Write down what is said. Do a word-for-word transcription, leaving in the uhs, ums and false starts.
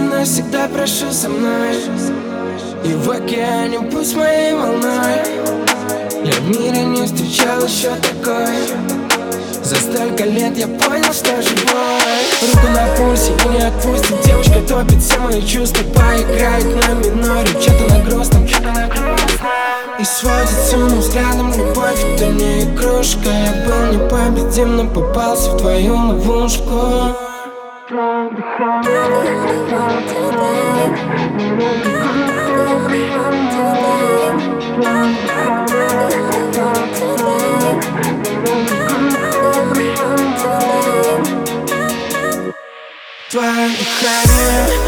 навсегда прошу со мной, и в океане пусть моей волной. Я в мире не встречал еще такой. За столько лет я понял, что живой. Руку на пульсе и не отпустит. Девушка топит все мои чувства, поиграет на миноре. Что-то на грустном, что-то на грустном. И сводит сумму взглядом. Любовь — это не игрушка. Я был непобедим, но попался в твою ловушку. Твое дыхание